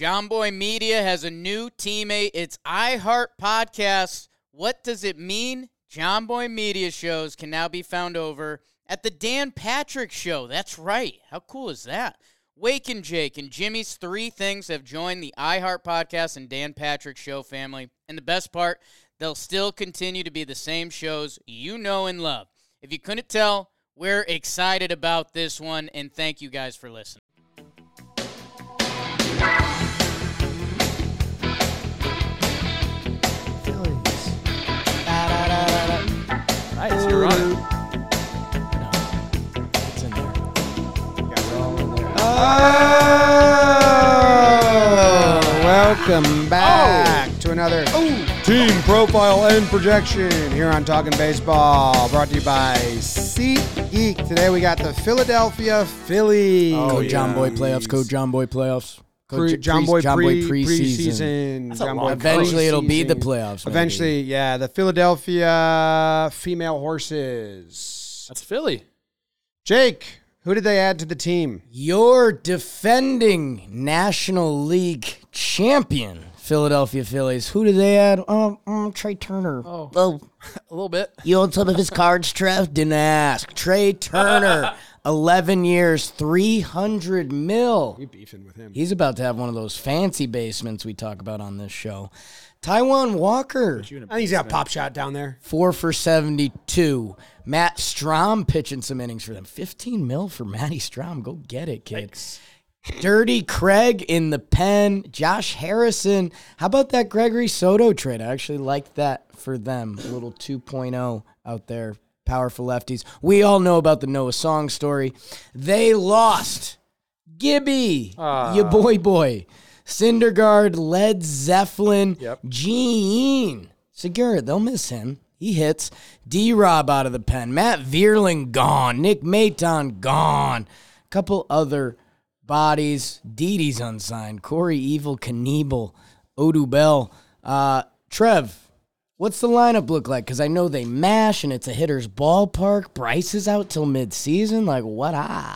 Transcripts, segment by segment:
John Boy Media has a new teammate. It's iHeart Podcasts. What does it mean? John Boy Media shows can now be found over at the Dan Patrick Show. That's right. How cool is that? Wake and Jake and Jimmy's Three Things have joined the iHeart Podcast and Dan Patrick Show family. And the best part, they'll still continue to be the same shows you know and love. If you couldn't tell, we're excited about this one, and thank you guys for listening. Nice, you're on it. No, it's in there. Welcome back to another Team Profile and Projection here on Talking Baseball, brought to you by SeatGeek. Today we got the Philadelphia Phillies. Code John Boy Playoffs. Code John Boy Playoffs. John Boy preseason. preseason. John Boy Eventually it'll be the preseason. playoffs. Maybe. Eventually, yeah, the Philadelphia female horses. That's Philly. Jake, who did they add to the team? Your defending National League champion, Philadelphia Phillies. Who did they add? Trey Turner. Oh, a little bit. You own some of his cards, Trev? Didn't ask. Trey Turner, 11 years, $300 million. You beefing with him? He's about to have one of those fancy basements we talk about on this show. Taijuan Walker, I think he's got a pop shot down there. 4 for 72. Matt Strahm pitching some innings for them. $15 million for Matty Strahm. Go get it, kid. Thanks. Dirty Craig in the pen. Josh Harrison. How about that Gregory Soto trade? I actually like that for them. A little 2.0 out there. Powerful lefties. We all know about the Noah Song story. They lost. Gibby. Your boy. Syndergaard, Led Zeppelin, Gene Segura. They'll miss him. He hits. D-Rob out of the pen. Matt Vierling gone. Nick Maton gone. A couple other bodies. Didi's unsigned. Corey Evil Knievel. Odubel. Trev, what's the lineup look like? Because I know they mash and it's a hitter's ballpark. Bryce is out till midseason. Like, what?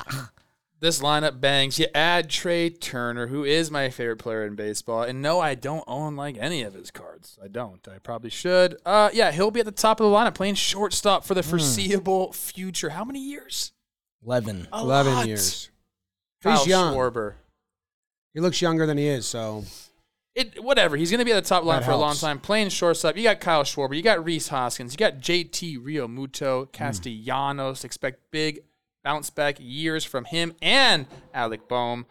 This lineup bangs. You add Trey Turner, who is my favorite player in baseball. And no, I don't own like any of his cards. I don't. I probably should. Yeah, he'll be at the top of the lineup playing shortstop for the foreseeable future. How many years? 11. 11 years. Kyle He's young. Schwarber. He looks younger than he is, so. Whatever. He's going to be at the top line That for a long helps. time. Playing shortstop. You got Kyle Schwarber. You got Rhys Hoskins. You got JT Realmuto, Castellanos. Expect big bounce back years from him and Alec Boehm.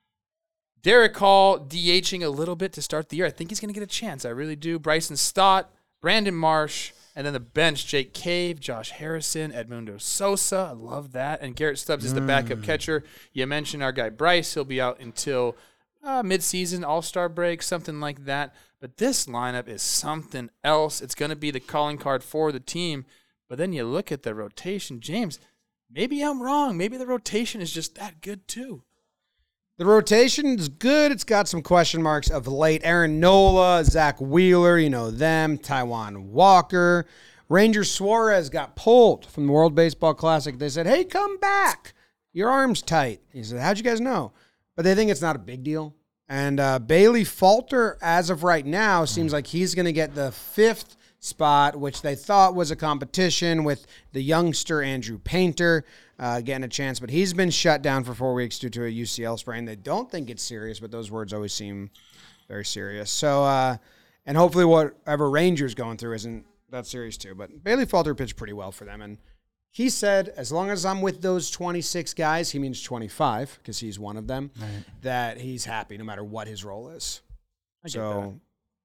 Derek Hall DHing a little bit to start the year. I think he's going to get a chance. I really do. Bryson Stott, Brandon Marsh, and then the bench, Jake Cave, Josh Harrison, Edmundo Sosa. I love that. And Garrett Stubbs is the backup catcher. You mentioned our guy Bryce. He'll be out until midseason, all-star break, something like that. But this lineup is something else. It's going to be the calling card for the team. But then you look at the rotation. James, maybe I'm wrong. Maybe the rotation is just that good too. The rotation is good. It's got some question marks of late. Aaron Nola, Zach Wheeler, you know them, Taijuan Walker. Ranger Suarez got pulled from the World Baseball Classic. They said, hey, come back. Your arm's tight. He said, how'd you guys know? But they think it's not a big deal. And Bailey Falter, as of right now, seems like he's going to get the 5th spot, which they thought was a competition with the youngster Andrew Painter getting a chance. But he's been shut down for 4 weeks due to a UCL sprain. They don't think it's serious, but those words always seem very serious. So, and hopefully whatever Rangers going through isn't that serious too. But Bailey Falter pitched pretty well for them. And he said, as long as I'm with those 26 guys, he means 25 because he's one of them, that he's happy no matter what his role is. I get that.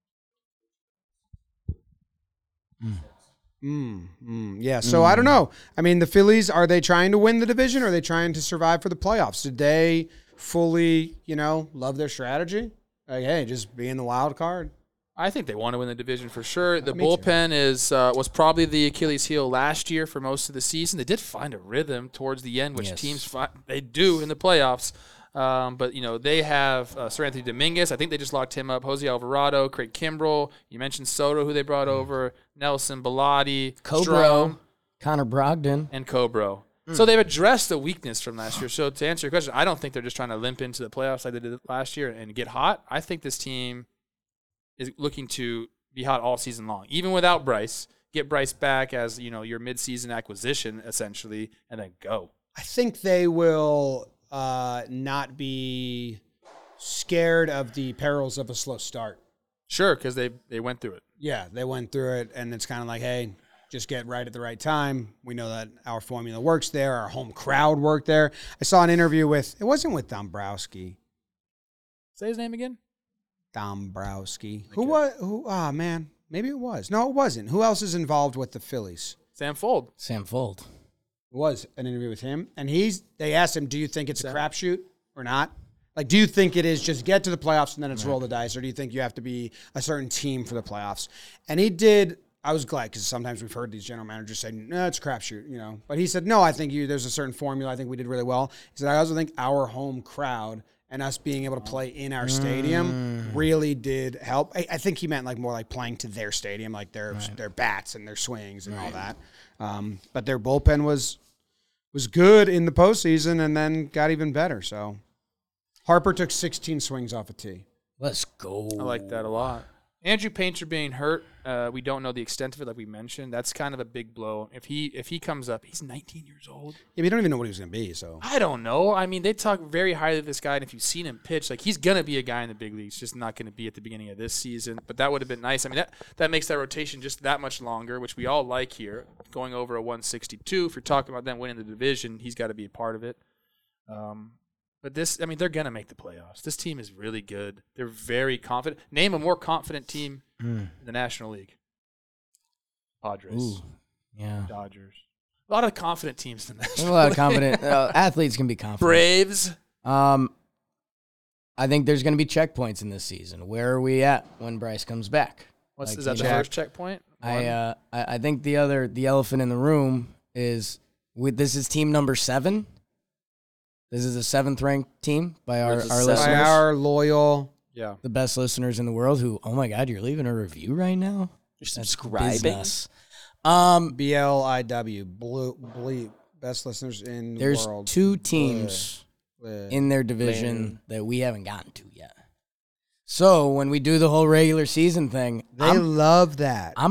Yeah, so I don't know. I mean, the Phillies, are they trying to win the division or are they trying to survive for the playoffs? Did they fully, love their strategy? Like, hey, just be in the wild card? I think they want to win the division for sure. The Me too. bullpen was probably the Achilles heel last year for most of the season. They did find a rhythm towards the end, which teams they do in the playoffs. But, they have Sir Anthony Dominguez. I think they just locked him up. Jose Alvarado, Craig Kimbrell. You mentioned Soto, who they brought over. Nelson Bellotti. Cobro. Strome, Connor Brogdon. and Cobro. So they've addressed the weakness from last year. So to answer your question, I don't think they're just trying to limp into the playoffs like they did last year and get hot. I think this team is looking to be hot all season long, even without Bryce. Get Bryce back as your midseason acquisition essentially, and then go. I think they will not be scared of the perils of a slow start. Sure, because they went through it. Yeah, they went through it, and it's kind of like, hey, just get right at the right time. We know that our formula works there. Our home crowd worked there. I saw an interview it wasn't with Dombrowski. Say his name again? Dombrowski. Man, maybe it was. No, it wasn't. Who else is involved with the Phillies? Sam Fold. Sam Fold. It was an interview with him, and they asked him, do you think it's a crapshoot or not? Like, do you think it is just get to the playoffs and then it's roll the dice, or do you think you have to be a certain team for the playoffs? And he did. I was glad because sometimes we've heard these general managers say, no, it's a crapshoot, But he said, no, I think there's a certain formula. I think we did really well. He said, I also think our home crowd and us being able to play in our stadium really did help. I think he meant more like playing to their stadium, like their bats and their swings and all that. But their bullpen was good in the postseason and then got even better. So Harper took 16 swings off a tee. Let's go. I like that a lot. Andrew Painter being hurt, we don't know the extent of it, like we mentioned. That's kind of a big blow. If he comes up, he's 19 years old. Yeah, we don't even know what he was going to be. So I don't know. I mean, they talk very highly of this guy, and if you've seen him pitch, he's going to be a guy in the big leagues, just not going to be at the beginning of this season. But that would have been nice. I mean, that makes that rotation just that much longer, which we all like here. Going over a 162, if you're talking about them winning the division, he's got to be a part of it. But they're going to make the playoffs. This team is really good. They're very confident. Name a more confident team in the National League. Padres. Ooh, yeah. Dodgers. A lot of confident teams in the There's a lot of confident athletes can be confident. Braves. I think there's going to be checkpoints in this season. Where are we at when Bryce comes back? Is that the first checkpoint? I think the elephant in the room is this is team number 7. This is a 7th ranked team by our listeners. By our loyal, the best listeners in the world. Who? Oh my God, you're leaving a review right now. You're subscribing. BLIW, Bleep, best listeners in the world. There's 2 teams in their division that we haven't gotten to yet. So when we do the whole regular season thing, they love that. I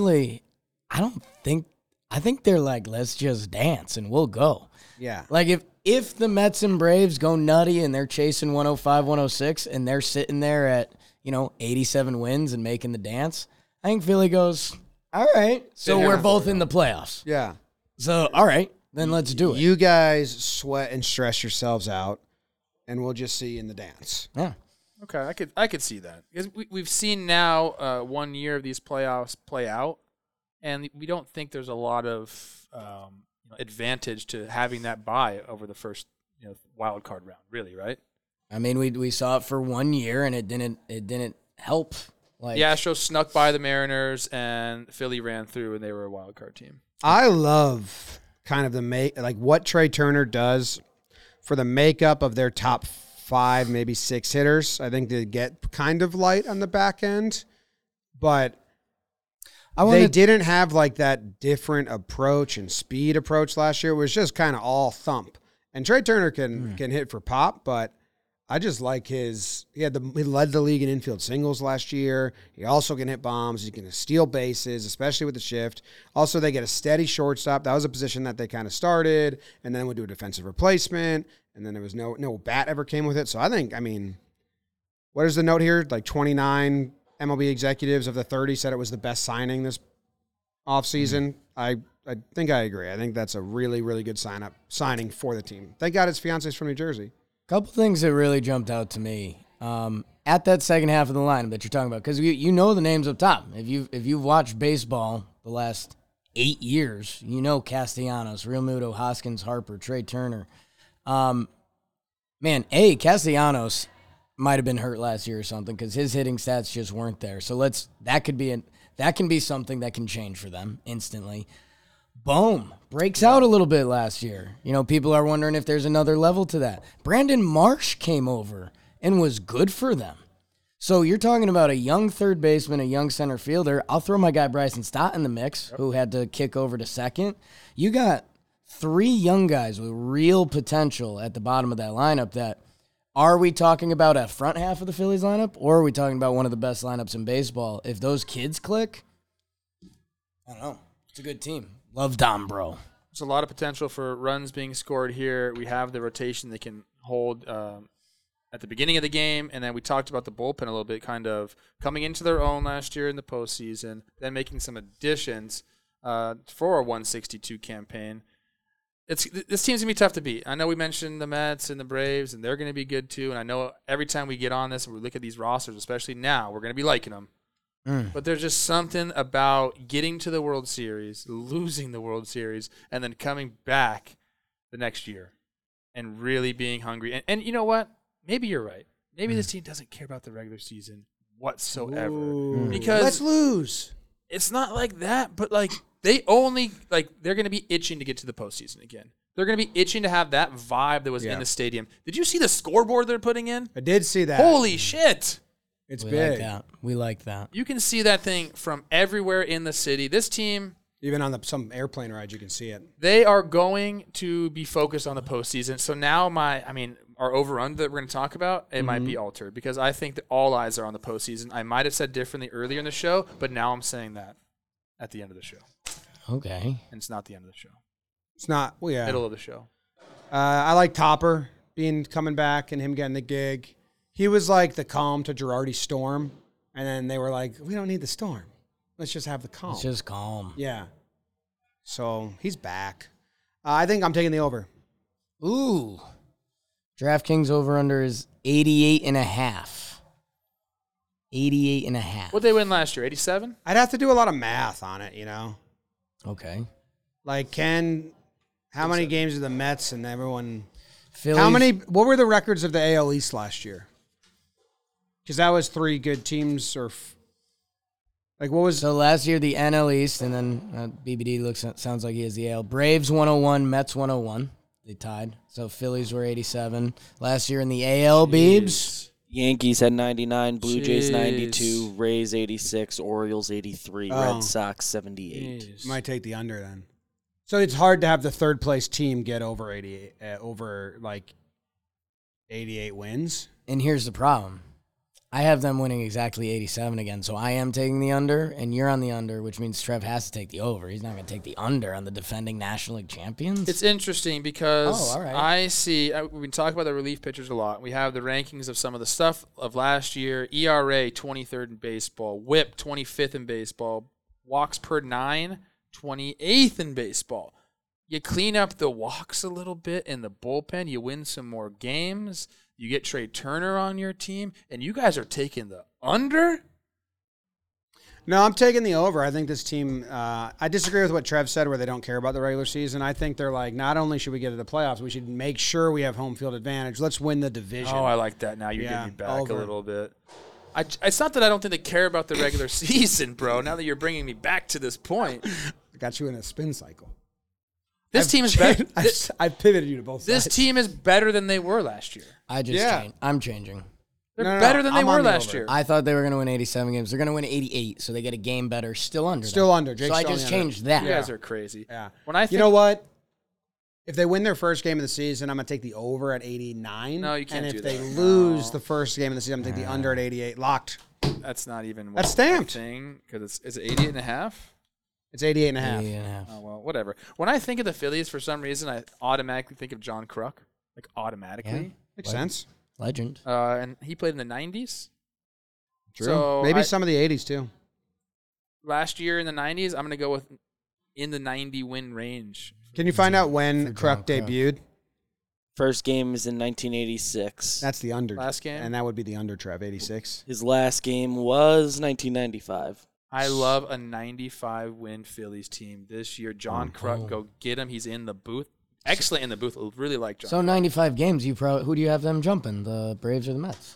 think they're like, let's just dance and we'll go. Yeah. Like if the Mets and Braves go nutty and they're chasing 105, 106 and they're sitting there at, 87 wins and making the dance, I think Philly goes, all right, so we're both in the playoffs. Yeah. So, all right, then let's do it. You guys sweat and stress yourselves out, and we'll just see you in the dance. Yeah. Okay, I could see that. Because we've seen now 1 year of these playoffs play out, and we don't think there's a lot of advantage to having that bye over the first wild card round, really, right? I mean, we saw it for 1 year, and it didn't help. The Astros snuck by the Mariners, and Philly ran through, and they were a wild card team. I love kind of what Trey Turner does for the makeup of their top 5, maybe 6 hitters. I think they get kind of light on the back end, but they didn't have that different approach and speed approach last year. It was just kind of all thump. And Trey Turner can hit for pop, but I just like he led the league in infield singles last year. He also can hit bombs. He can steal bases, especially with the shift. Also, they get a steady shortstop. That was a position that they kind of started, and then would do a defensive replacement, and then there was no bat ever came with it. So I think, what is the note here? 29 MLB executives of the 30 said it was the best signing this offseason. I think I agree. I think that's a really, really good signing for the team. Thank God his fiance's from New Jersey. Couple things that really jumped out to me at that second half of the lineup that you're talking about, because you know the names up top. If you've watched baseball the last 8 years, you know Castellanos, Realmuto, Hoskins, Harper, Trey Turner. Castellanos might have been hurt last year or something because his hitting stats just weren't there. So that can be something that can change for them instantly. Boom. Breaks out a little bit last year. People are wondering if there's another level to that. Brandon Marsh came over and was good for them. So you're talking about a young third baseman, a young center fielder. I'll throw my guy Bryson Stott in the mix, who had to kick over to second. You got three young guys with real potential at the bottom of that lineup. That are we talking about a front half of the Phillies lineup, or are we talking about one of the best lineups in baseball? If those kids click, I don't know. It's a good team. Love Dom, bro. There's a lot of potential for runs being scored here. We have the rotation they can hold at the beginning of the game, and then we talked about the bullpen a little bit, kind of coming into their own last year in the postseason, then making some additions for a 162 campaign. This team's going to be tough to beat. I know we mentioned the Mets and the Braves, and they're going to be good too, and I know every time we get on this and we look at these rosters, especially now, we're going to be liking them. But there's just something about getting to the World Series, losing the World Series, and then coming back the next year and really being hungry. And you know what? Maybe you're right. Maybe this team doesn't care about the regular season whatsoever. Ooh. Because Let's lose. it's not like that, but like they're going to be itching to get to the postseason again. They're going to be itching to have that vibe that was in the stadium. Did you see the scoreboard they're putting in? I did see that. Holy shit. It's We big. like that. We like that. You can see that thing from everywhere in the city. This team, Even on some airplane rides, you can see it. they are going to be focused on the postseason. So now our over-under that we're going to talk about, it might be altered because I think that all eyes are on the postseason. I might have said differently earlier in the show, but now I'm saying that at the end of the show. Okay. And it's not the end of the show. It's not. Well, yeah. Middle of the show. I like Topper coming back and him getting the gig. He was like the calm to Girardi's storm, and then they were like, "We don't need the storm. Let's just have the calm." It's just calm. Yeah. So he's back. I think I'm taking the over. Ooh. DraftKings over-under is 88.5. 88.5. What'd they win last year, 87? I'd have to do a lot of math on it, you know. Okay. Like, how many games of the Mets and everyone? Phillies, What were the records of the AL East last year? Because that was three good teams, what was? So last year, the NL East, and then BBD sounds like he has the AL. Braves 101, Mets 101. They tied. So Phillies were 87. Last year in the AL, Beebs. Yankees had 99, Blue Jays Jeez. 92, Rays 86, Orioles 83, Oh. Red Sox 78. Might take the under then. So it's hard to have the third place team get over 88, over 88 wins. And here's the problem. I have them winning exactly 87 again, so I am taking the under, and you're on the under, which means Trev has to take the over. He's not going to take the under on the defending National League champions. It's interesting because Oh, all right. I see, we've been talking about the relief pitchers a lot. We have the rankings of some of the stuff of last year. ERA, 23rd in baseball. WHIP, 25th in baseball. Walks per 9, 28th in baseball. You clean up the walks a little bit in the bullpen. You win some more games. You get Trey Turner on your team. And you guys are taking the under? No, I'm taking the over. I think this team, I disagree with what Trev said where they don't care about the regular season. I think they're like, not only should we get to the playoffs, we should make sure we have home field advantage. Let's win the division. Oh, I like that. Now you're Yeah, getting me back over. a little bit. It's not that I don't think they care about the regular season, bro. Now that you're bringing me back to this point. I got you in a spin cycle. This team is better. I've pivoted you to both This sides. team is better than they were last year. I'm changing. They're No, better than they I'm were on the last over. year. I thought they were going to win 87 games. They're going to win 88, so they get a game better. Still under. Still them. under. Jake's So I still on just the under. changed that. You guys are crazy. Yeah. When I think, You know what? If they win their first game of the season, I'm going to take the over at 89. No, you can't And do if they that. lose No. the first game of the season, I'm going to take the under at 88. Locked. that's not even That's stamped. because it's 88 and a half. It's 88 and a half. 88.5. Oh well, whatever. When I think of the Phillies, for some reason, I automatically think of John Kruk, like automatically. Makes sense. Legend. And he played in the 90s. True. So Maybe some of the 80s, too. last year in the 90s, I'm going to go with in the 90 win range. Can you find out For when John Kruk Kruk. debuted? First game is in 1986. That's the under. Last game? And that would be the under, Trev, 86. His last game was 1995. I love a 95 win Phillies team this year. John Kruk, go get him. He's in the booth. Excellent in the booth. Really like John. So 95 games. Who do you have them jumping? The Braves or the Mets?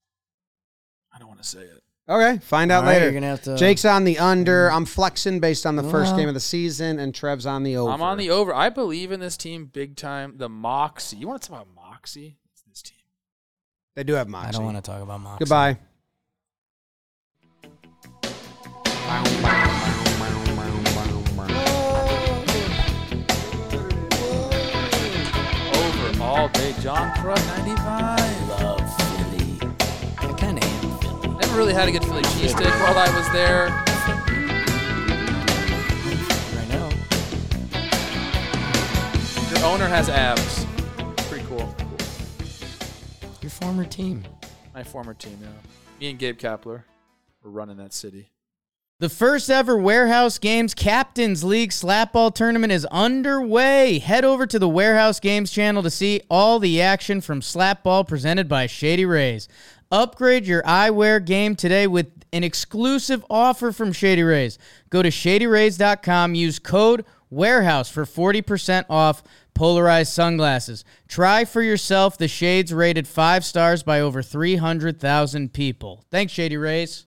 I don't want to say it. Okay, find out All right, later. you're gonna have to. Jake's on the under. I'm flexing based on the first Well. game of the season, and Trev's on the over. I'm on the over. I believe in this team big time. The Moxie. You want to talk about Moxie? It's this team. They do have Moxie. I don't want to talk about Moxie. Goodbye. John Krug, 95. Love Philly. I kind of am Philly. Never really had a good Philly cheesesteak while I was there. Right now. Your owner has abs. Pretty cool. Your former team. My former team, yeah. Me and Gabe Kapler were running that city. The first ever Warehouse Games Captains League Slapball Tournament is underway. Head over to the Warehouse Games channel to see all the action from Slapball presented by Shady Rays. Upgrade your eyewear game today with an exclusive offer from Shady Rays. Go to shadyrays.com, use code WAREHOUSE for 40% off polarized sunglasses. Try for yourself the shades rated 5 stars by over 300,000 people. Thanks, Shady Rays.